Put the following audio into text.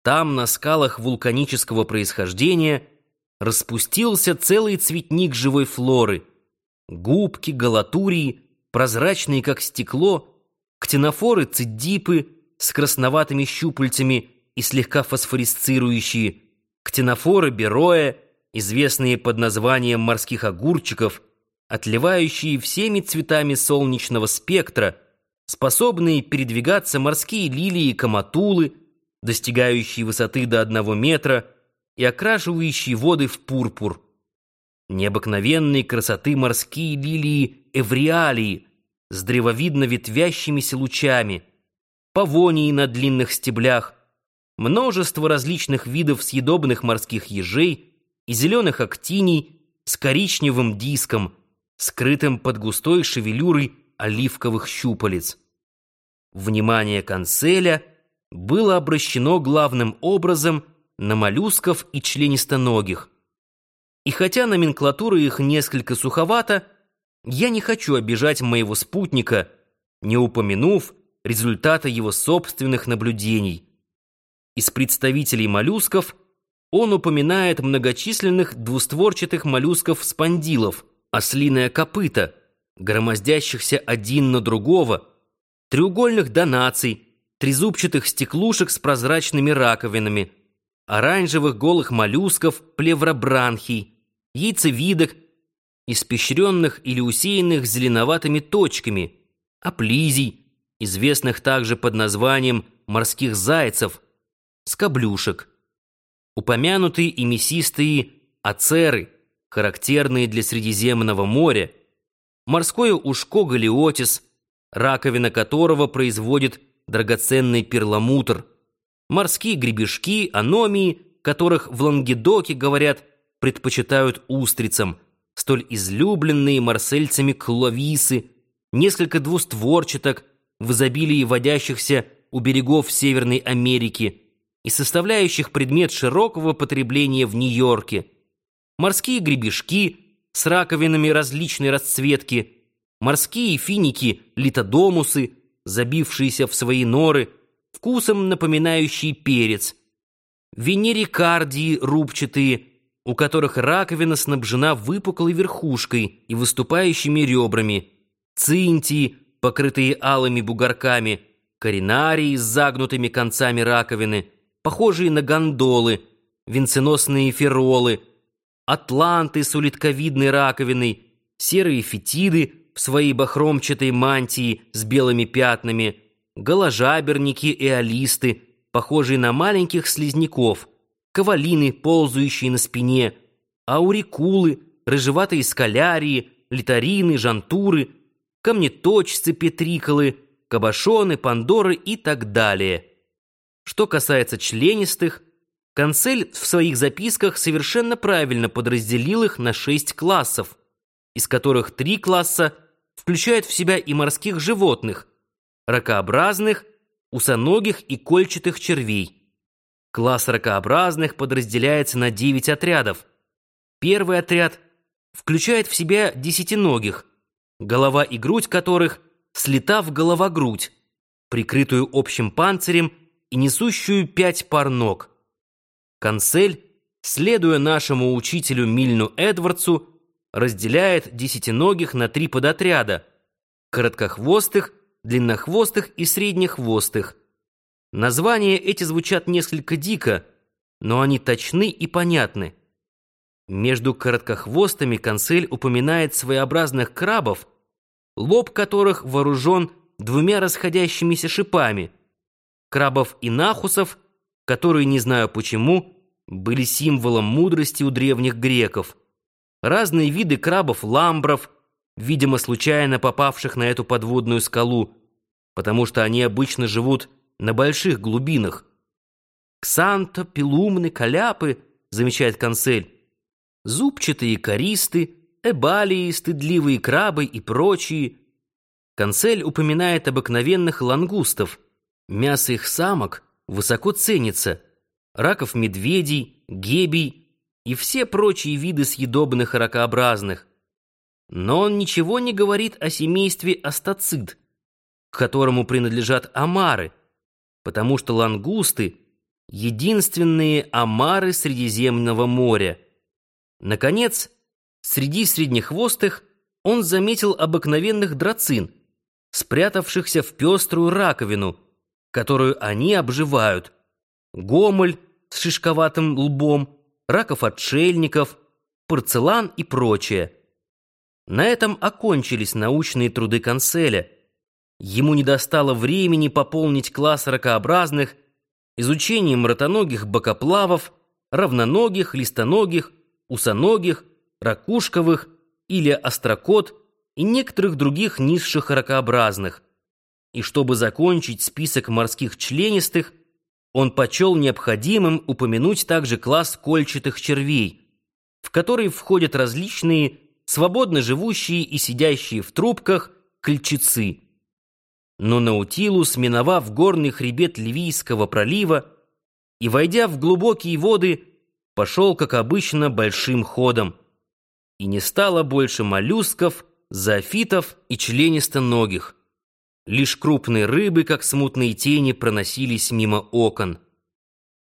Там, на скалах вулканического происхождения, распустился целый цветник живой флоры. Губки, галатурии, прозрачные, как стекло, ктенофоры, цидипы с красноватыми щупальцами и слегка фосфорисцирующие, ктенофоры бероэ, известные под названием морских огурчиков, отливающие всеми цветами солнечного спектра, способные передвигаться морские лилии и каматулы, достигающие высоты до 1 метра и окрашивающие воды в пурпур. Необыкновенной красоты морские лилии эвриалии с древовидно ветвящимися лучами, павонии на длинных стеблях, множество различных видов съедобных морских ежей и зеленых актиний с коричневым диском, скрытым под густой шевелюрой оливковых щупалец. Внимание Канцеля было обращено главным образом на моллюсков и членистоногих. И хотя номенклатура их несколько суховата, я не хочу обижать моего спутника, не упомянув результата его собственных наблюдений. Из представителей моллюсков он упоминает многочисленных двустворчатых моллюсков-спондилов, ослиное копыто, громоздящихся один на другого, треугольных донаций, трезубчатых стеклушек с прозрачными раковинами, оранжевых голых моллюсков, плевробранхий, яйцевидок, испещренных или усеянных зеленоватыми точками, аплизий, известных также под названием морских зайцев, скоблюшек. Упомянутые и мясистые ацеры, характерные для Средиземного моря, морское ушко галиотис, раковина которого производит драгоценный перламутр, морские гребешки, аномии, которых в Лангедоке, говорят, предпочитают устрицам, столь излюбленные марсельцами кловисы, несколько двустворчаток в изобилии водящихся у берегов Северной Америки и составляющих предмет широкого потребления в Нью-Йорке, морские гребешки с раковинами различной расцветки, морские финики-литодомусы, забившиеся в свои норы, вкусом напоминающие перец, венерикардии рубчатые, у которых раковина снабжена выпуклой верхушкой и выступающими ребрами, цинтии, покрытые алыми бугорками, коринарии с загнутыми концами раковины, похожие на гондолы, венценосные феролы, атланты с улитковидной раковиной, серые фетиды в своей бахромчатой мантии с белыми пятнами, голожаберники и алисты, похожие на маленьких слизняков, ковалины, ползающие на спине, аурикулы, рыжеватые скалярии, литарины, жантуры, камнеточцы, петриколы, кабошоны, пандоры и так далее. Что касается членистых, Канцель в своих записках совершенно правильно подразделил их на 6 классов, из которых 3 класса включают в себя и морских животных, ракообразных, усоногих и кольчатых червей. Класс ракообразных подразделяется на 9 отрядов. Первый отряд включает в себя десятиногих, голова и грудь которых слита в головогрудь, прикрытую общим панцирем и несущую 5 пар ног. Канцель, следуя нашему учителю Мильну Эдвардсу, разделяет десятиногих на 3 подотряда: короткохвостых, длиннохвостых и среднехвостых. Названия эти звучат несколько дико, но они точны и понятны. Между короткохвостыми Канцель упоминает своеобразных крабов, лоб которых вооружен 2 расходящимися шипами, крабов-инахусов, которые, не знаю почему, были символом мудрости у древних греков, разные виды крабов-ламбров, видимо, случайно попавших на эту подводную скалу, потому что они обычно живут на больших глубинах. Ксанто, пилумны, каляпы, замечает Канцель, зубчатые користы, эбалии, стыдливые крабы и прочие. Канцель упоминает обыкновенных лангустов. Мясо их самок высоко ценится, раков-медведей, гебий и все прочие виды съедобных ракообразных. Но он ничего не говорит о семействе астацид, к которому принадлежат омары, потому что лангусты единственные омары Средиземного моря. Наконец, среди среднехвостых он заметил обыкновенных драцин, спрятавшихся в пеструю раковину, которую они обживают, гомоль с шишковатым лбом, раков-отшельников, порцелан и прочее. На этом окончились научные труды Канцеля. Ему недостало времени пополнить класс ракообразных изучением ротоногих бокоплавов, равноногих, листоногих, усоногих, ракушковых или острокот и некоторых других низших ракообразных. И чтобы закончить список морских членистых, он почел необходимым упомянуть также класс кольчатых червей, в который входят различные свободно живущие и сидящие в трубках кольчицы. Но Наутилус, миновав горный хребет Ливийского пролива и войдя в глубокие воды, пошел, как обычно, большим ходом, и не стало больше моллюсков, зоофитов и членистоногих. Лишь крупные рыбы, как смутные тени, проносились мимо окон.